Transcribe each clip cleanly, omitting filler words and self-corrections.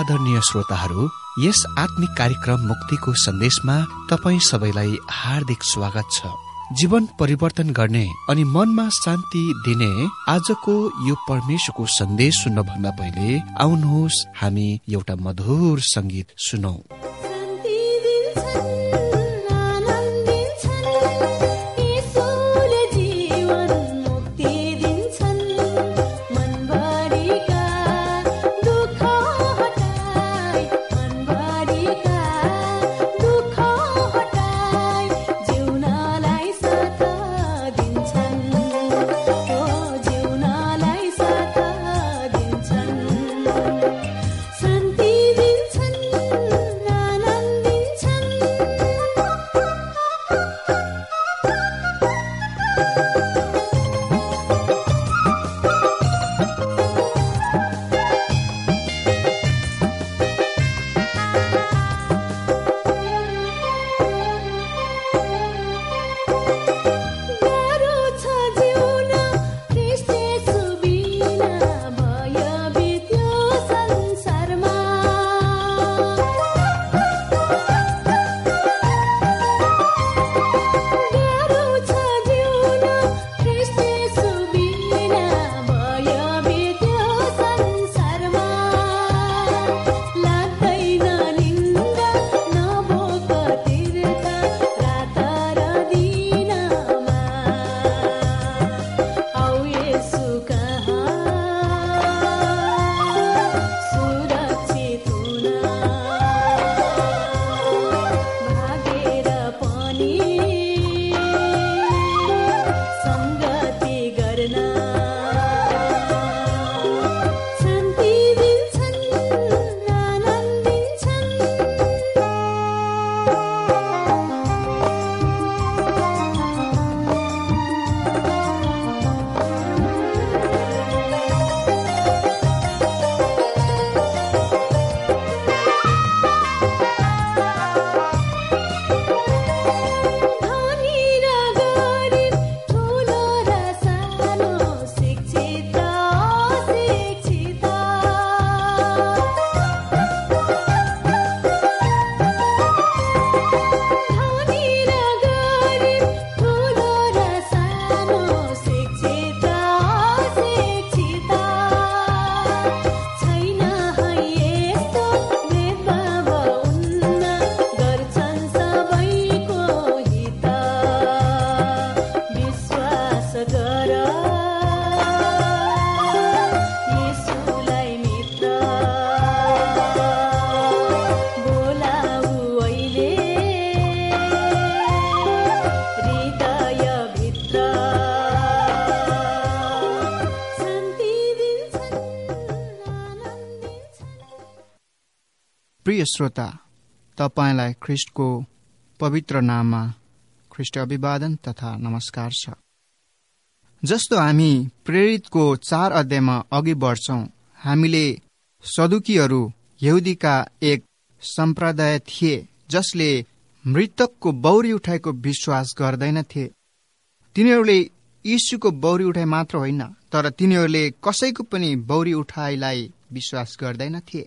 आदरणीय श्रोताहरू, यस आत्मिक कार्यक्रम मुक्तिको सन्देशमा तपाईं सबैलाई हार्दिक स्वागत छ। जीवन परिवर्तन गर्ने अनि मनमा शान्ति दिने आजको यो परमेश्वरको सन्देश सुन्नभन्दा पहिले आउनुहोस् हामी एउटा मधुर संगीत सुनौं। प्रिय श्रोता, तपाईलाई ख्रिस्टको पवित्र नाममा ख्रिस्ट अभिवादन तथा नमस्कार छ। जस्तो हामी प्रेरितको 4 अध्यायमा अघि बढ्छौं, हामीले सदुकीहरू यहुदीका एक सम्प्रदाय थिए जसले मृतकको बौरी उठाएको विश्वास गर्दैनथे। तिनीहरूले यीशुको बौरी उठाइ मात्र होइन, तर तिनीहरूले कसैको पनि बौरी उठाइलाई विश्वास गर्दैनथे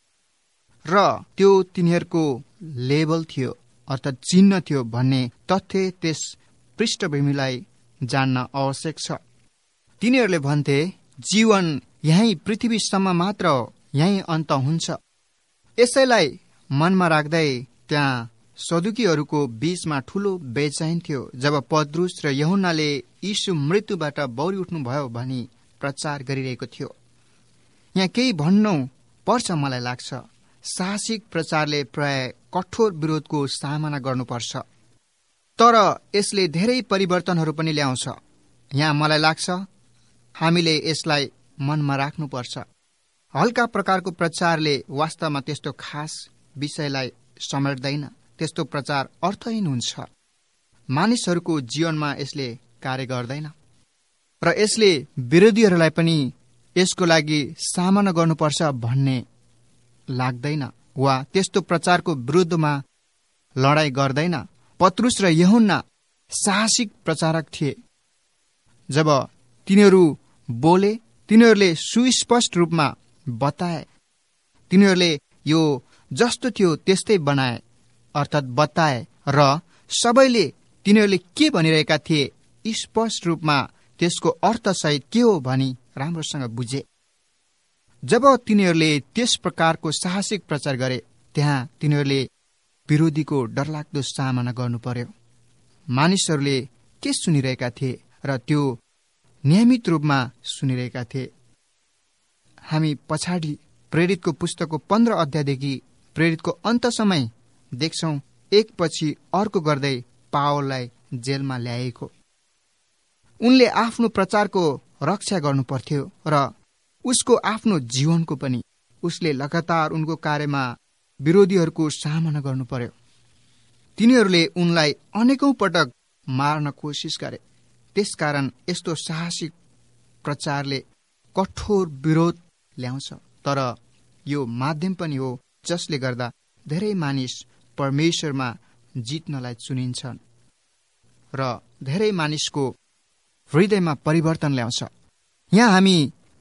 र त्यो तिनीहरूको लेबल थियो अर्थात् चिन्ह थियो भन्ने तथ्य त्यस पृष्ठभूमिलाई जान्न आवश्यक छ। तिनीहरूले भन्थे जीवन यही पृथ्वीसम्म मात्र हो, यही अन्त हुन्छ। यसैलाई मनमा राख्दै त्यहाँ सदुकीहरूको बीचमा ठूलो बेचैन थियो जब पत्रुस र यूहन्नाले यीशु मृत्युबाट बौरी उठ्नुभयो भनी प्रचार गरिरहेको थियो। यहाँ केही भन्नु पर्छ। मलाई लाग्छ साहसिक प्रचारले प्राय कठोर विरोधको सामना गर्नुपर्छ, तर यसले धेरै परिवर्तनहरू पनि ल्याउँछ। यहाँ मलाई लाग्छ हामीले यसलाई मनमा राख्नुपर्छ। हल्का प्रकारको प्रचारले वास्तवमा त्यस्तो खास विषयलाई समेट्दैन। त्यस्तो प्रचार अर्थहीन हुन्छ। मानिसहरूको जीवनमा यसले कार्य गर्दैन र यसले विरोधीहरूलाई पनि यसको लागि सामना गर्नुपर्छ भन्ने लाग्दैन वा त्यस्तो प्रचारको विरुद्धमा लडाई गर्दैन। पत्रुस र यूहन्ना साहसिक प्रचारक थिए। जब तिनीहरू बोले, तिनीहरूले सुस्पष्ट रूपमा बताए। तिनीहरूले यो जस्तो थियो त्यस्तै बनाए अर्थात् बताए र सबैले तिनीहरूले के भनिरहेका थिए स्पष्ट रूपमा त्यसको अर्थसहित के हो भनी राम्रोसँग बुझे। जब तिनीहरूले त्यस प्रकारको साहसिक प्रचार गरे त्यहाँ तिनीहरूले विरोधीको डरलाग्दो सामना गर्नु पर्यो। मानिसहरूले के सुनिरहेका थिए र त्यो नियमित रूपमा सुनिरहेका थिए। हामी पछाडि प्रेरितको पुस्तकको 15 अध्यायदेखि प्रेरितको अन्तसम्म देख्छौं एकपछि अर्को गर्दै पावललाई जेलमा ल्याएको। उनले आफ्नो प्रचारको रक्षा गर्नु पर्थ्यो र उसको आफ्नो जीवनको पनि। उसले लगातार उनको कार्यमा विरोधीहरूको सामना गर्नु पर्यो। तिनीहरूले उनलाई अनेकौं पटक मार्न कोसिस गरे। त्यसकारण यस्तो साहसिक प्रचारले कठोर विरोध ल्याउँछ, तर यो माध्यम पनि हो जसले गर्दा धेरै मानिस परमेश्वरमा जित्नलाई चुनिन्छन् र धेरै मानिसको हृदयमा परिवर्तन ल्याउँछ। यहाँ हामी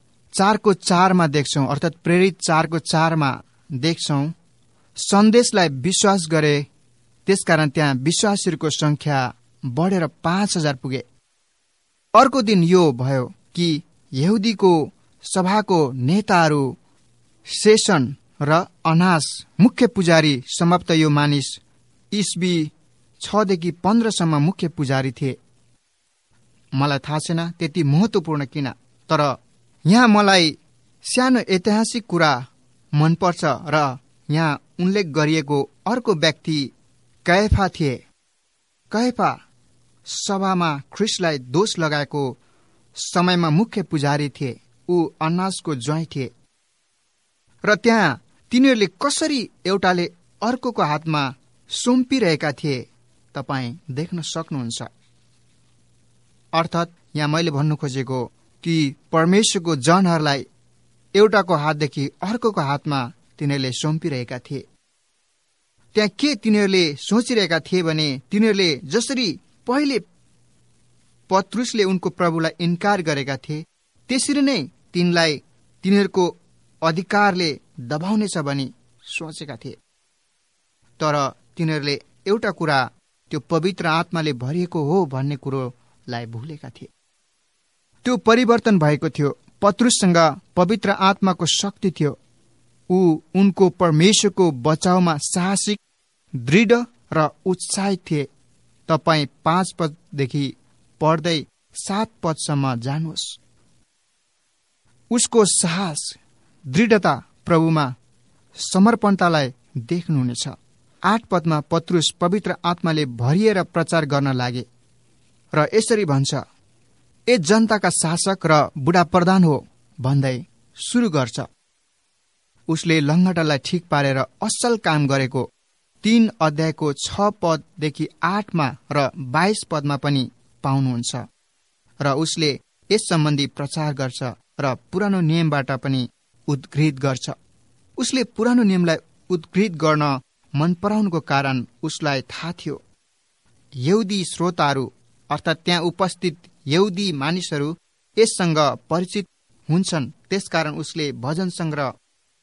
4:4 देख्छौं, अर्थात् प्रेरित 4:4 देख्छौं, सन्देशलाई विश्वास गरे त्यसकारण त्यहाँ विश्वासीहरूको संख्या बढेर 5000 पुगे। अर्को दिन यो भयो कि यहुदीको सभाको नेताहरू सेसन र अनास मुख्य पुजारी समाप्त यो मानिस इस्वी 6देखि 15 मुख्य पुजारी थिए। मलाई थाहा छैन त्यति महत्त्वपूर्ण किन, तर यहाँ मलाई सानो ऐतिहासिक कुरा मनपर्छ र यहाँ उल्लेख गरिएको अर्को व्यक्ति कैफा थिए। कैफा सभामा ख्रिस्टलाई दोष लगाएको समयमा मुख्य पुजारी थिए। ऊ अन्नासको ज्वाइँ थिए र त्यहाँ तिनीहरूले कसरी एउटाले अर्कोको हातमा सुम्पिरहेका थिए तपाईँ देख्न सक्नुहुन्छ। अर्थात् यहाँ मैले भन्नु खोजेको कि परमेश्वरको जनहरूलाई एउटाको हातदेखि अर्कोको हातमा तिनीहरूले सुम्पिरहेका थिए। त्यहाँ के तिनीहरूले सोचिरहेका थिए भने तिनीहरूले जसरी पहिले पत्रुसले उनको प्रभुलाई इन्कार गरेका थिए त्यसरी नै तिनलाई तिनीहरूको अधिकारले दबाउनेछ भनी सोचेका थिए। तर तिनीहरूले एउटा कुरा त्यो पवित्र आत्माले भरिएको हो भन्ने कुरोलाई भुलेका थिए। त्यो परिवर्तन भएको थियो। पत्रुससँग पवित्र आत्माको शक्ति थियो। ऊ उनको परमेश्वरको बचाउमा साहसिक, दृढ र उत्साहित थिए। तपाईँ 5 पददेखि पढ्दै 7 पदसम्म जानुहोस्। उसको साहस, दृढता, प्रभुमा समर्पणतालाई देख्नुहुनेछ। 8 पदमा पत्रुस पवित्र आत्माले भरिएर प्रचार गर्न लागे र यसरी भन्छ, ए जनताका शासक र बुढा प्रधान हो भन्दै सुरु गर्छ। उसले लङ्गटालाई ठिक पारेर असल काम गरेको 3 अध्यायको 6 पददेखि 8 र 22 पदमा पनि पाउनुहुन्छ र उसले यस सम्बन्धी प्रचार गर्छ र पुरानो नियमबाट पनि उद्घृत गर्छ। उसले पुरानो नियमलाई उद्घृत गर्न मन पराउनुको कारण उसलाई थाहा थियो यहुदी श्रोताहरू अर्थात् त्यहाँ उपस्थित यहुदी मानिसहरू यससँग परिचित हुन्छन्। त्यसकारण उसले भजन सङ्ग्रह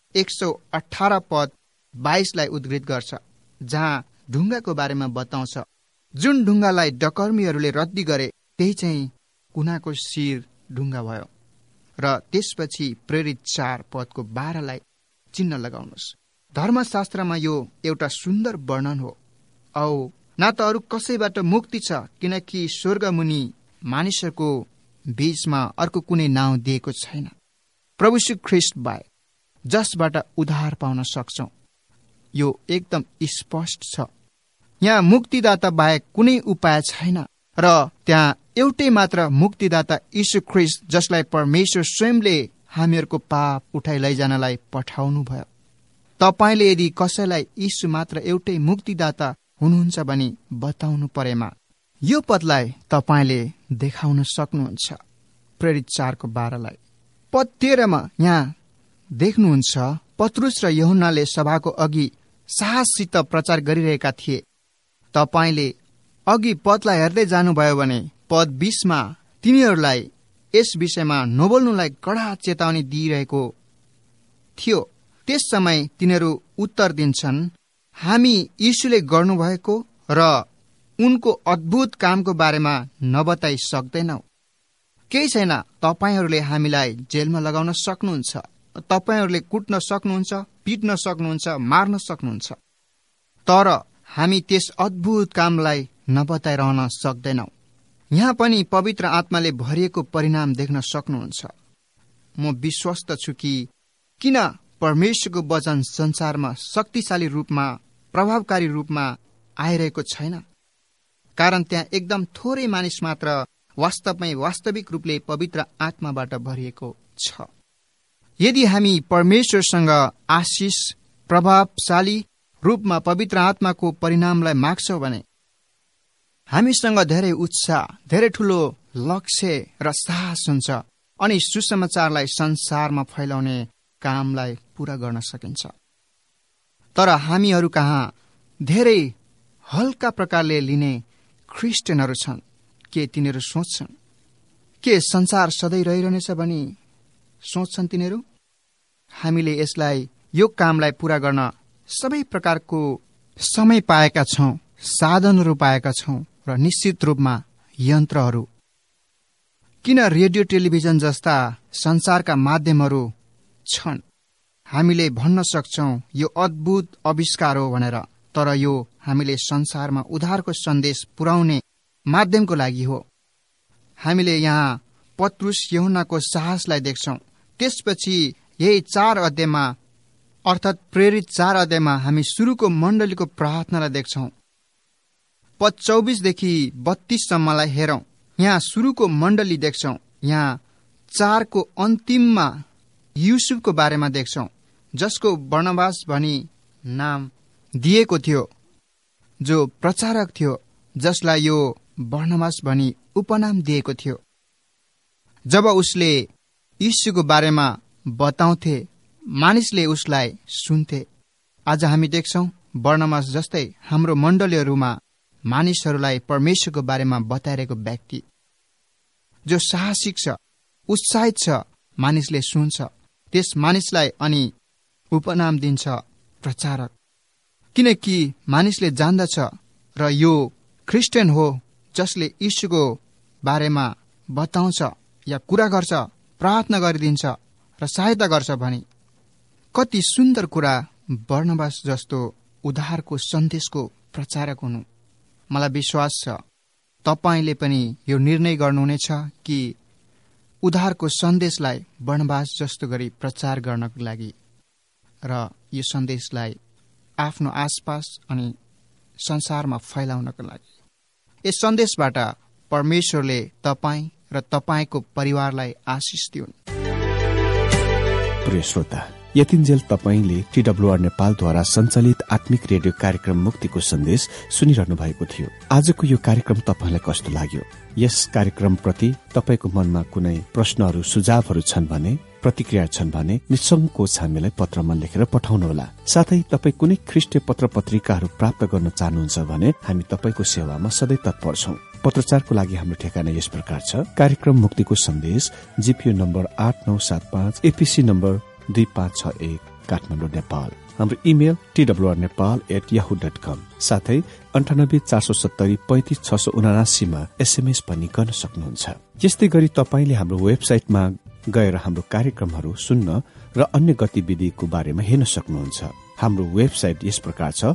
118 पद 22 लाई उद्घृत गर्छ, जहाँ ढुङ्गाको बारेमा बताउँछ। जुन ढुङ्गालाई डकर्मीहरूले रद्दी गरे त्यही चाहिँ कुनाको शिर ढुङ्गा भयो। र त्यसपछि प्रेरित 4 पदको 12 लाई चिन्ह लगाउनुहोस्। धर्मशास्त्रमा यो एउटा सुन्दर वर्णन हो। औ न त अरू कसैबाट मुक्ति छ, किनकि स्वर्गमुनि मानिसहरूको बीचमा अर्को कुनै नाउँ दिएको छैन प्रभु श्री ख्रीष्ट बाहेक जसबाट उद्धार पाउन सक्छौं। यो एकदम स्पष्ट छ। यहाँ मुक्तिदाता बाहेक कुनै उपाय छैन र त्यहाँ एउटै मात्र मुक्तिदाता यीशु ख्रीष्ट, जसलाई परमेश्वर स्वयंले हामीहरूको पाप उठाइ लैजानलाई पठाउनु भयो। तपाईले यदि कसैलाई यीशु मात्र एउटै मुक्तिदाता हुनुहुन्छ भनी बताउनु परेमा यो पदलाई तपाईले देखाउन सक्नुहुन्छ। प्रेरित 4 को 12 लाई पद 13 मा यहाँ देख्नुहुन्छ, पत्रुस र यूहन्नाले सभाको अघि साहससित प्रचार गरिरहेका थिए। तपाईले अघि पदलाई हेर्दै जानुभयो भने पद 20 मा तिनीहरूलाई यस विषयमा नबोल्नुलाई कडा चेतावनी दिइरहेको थियो। त्यस समय तिनीहरू उत्तर दिन्छन्, हामी यीशुले गर्नुभएको र उनको अद्भुत कामको बारेमा नबताइ सक्दैनौ। केही छैन, तपाईहरूले हामीलाई जेलमा लगाउन सक्नुहुन्छ, तपाईहरूले कुट्न सक्नुहुन्छ, पिट्न सक्नुहुन्छ, मार्न सक्नुहुन्छ, तर हामी त्यस अद्भुत कामलाई नबताइरहन सक्दैनौ। यहाँ पनि पवित्र आत्माले भरिएको परिणाम देख्न सक्नुहुन्छ। म विश्वस्त छु कि किन परमेश्वरको वचन संसारमा शक्तिशाली रूपमा, प्रभावकारी रूपमा आइरहेको छैन, कारण त्यहाँ एकदम थोरै मानिस मात्र वास्तवमै वास्तविक रूपले पवित्र आत्माबाट भरिएको छ। यदि हामी परमेश्वरसँग आशिष, प्रभावशाली रूपमा पवित्र आत्माको परिणामलाई माग्छौँ भने हामीसँग धेरै उत्साह, धेरै ठूलो लक्ष्य र साहस हुन्छ अनि सुसमाचारलाई संसारमा फैलाउने कामलाई पूरा गर्न सकिन्छ। तर हामीहरू कहाँ धेरै हल्का प्रकारले लिने क्रिस्चियनहरू छन्। के तिनीहरू सोच्छन् के संसार सधैँ रहिरहनेछ भनी सोच्छन् तिनीहरू? हामीले यसलाई, यो कामलाई पूरा गर्न सबै प्रकारको समय पाएका छौँ, साधनहरू पाएका छौँ र निश्चित रूपमा यन्त्रहरू। किन रेडियो, टेलिभिजन जस्ता संसारका माध्यमहरू छन्। हामीले भन्न सक्छौँ यो अद्भुत आविष्कार हो भनेर, तर यो हामीले संसारमा उद्धारको सन्देश पुर्याउने माध्यमको लागि हो। हामीले यहाँ पत्रुस, यूहन्नाको साहसलाई देख्छौँ। त्यसपछि यही 4 अध्यायमा, अर्थात् प्रेरित 4 अध्यायमा हामी सुरुको मण्डलीको प्रार्थनालाई देख्छौँ। पद 24 देखि 32 सम्मलाई हेरौँ। यहाँ सुरुको मण्डली देख्छौँ। यहाँ 4 को अन्तिममा युसुफको बारेमा देख्छौँ, जसको बर्नबास भनी नाम दिएको थियो, जो प्रचारक थियो, जसलाई यो बर्नबास भनी उपनाम दिएको थियो। जब उसले यीशुको बारेमा बताउँथे, मानिसले उसलाई सुन्थे। आज हामी देख्छौँ बर्नबास जस्तै हाम्रो मण्डलीहरूमा मानिसहरूलाई परमेश्वरको बारेमा बताइरहेको व्यक्ति, जो साहसिक छ, उत्साहित छ, मानिसले सुन्छ, त्यस मानिसलाई अनि उपनाम दिन्छ प्रचारक। किनकि मानिसले जान्दछ र यो क्रिस्चियन हो जसले यीशुको बारेमा बताउँछ या कुरा गर्छ, प्रार्थना गरिदिन्छ र सहायता गर्छ भनी। कति सुन्दर कुरा बर्नबास जस्तो उद्धारको सन्देशको प्रचारक हुनु। मलाई विश्वास छ तपाईले पनि यो निर्णय गर्नुहुनेछ कि उद्धारको सन्देशलाई बर्नबास जस्तो गरी प्रचार गर्नको लागि र यो सन्देशलाई आफ्नो आसपास अनि संसारमा फैलाउनको लागि। यस सन्देशबाट परमेश्वरले तपाईं र तपाईको परिवारलाई आशिष दिउन्। प्रिय श्रोता, यतिन्जेल तपाईले TWR नेपालद्वारा सञ्चालित आत्मिक रेडियो कार्यक्रम मुक्तिको सन्देश सुनिरहनु भएको थियो। आजको यो कार्यक्रम तपाईलाई कस्तो लाग्यो? यस कार्यक्रम प्रति तपाईको मनमा कुनै प्रश्नहरू, सुझावहरू छन् भने, प्रतिक्रिया छन् भने निसंकोच हामीलाई पत्रमा लेखेर पठाउनुहोला। साथै तपाई कुनै ख्रीष्टीय पत्र पत्रिकाहरू प्राप्त गर्न चाहनुहुन्छ भने हामी तपाईको सेवामा सधैँ तत्पर छौं। पत्रचारको लागि हाम्रो ठेगाना यस प्रकार छ: कार्यक्रम मुक्तिको सन्देश, GPO नम्बर 8975, APC नम्बर 2561, काठमाडौँ, नेपाल। हाम्रो इमेल twrnepal@yahoo.com। साथै 9847735679 मा SMS पनि गर्न सक्नुहुन्छ। यस्तै गरी तपाईले हाम्रो वेबसाइटमा गएर हाम्रो कार्यक्रमहरू सुन्न र अन्य गतिविधिको बारेमा हेर्न सक्नुहुन्छ। हाम्रो वेबसाइट यस प्रकार छ: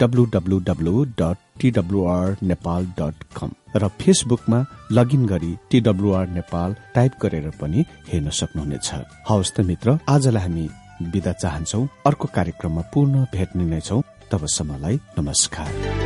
www.twrnepal.com र फेसबुकमा लगइन गरी TWR नेपाल टाइप गरेर पनि हेर्न सक्नुहुनेछ। हवस् त मित्र, आजलाई हामी बिदा चाहन्छौ। अर्को कार्यक्रममा पुनः भेट्ने नै छौं। तबसम्मलाई नमस्कार।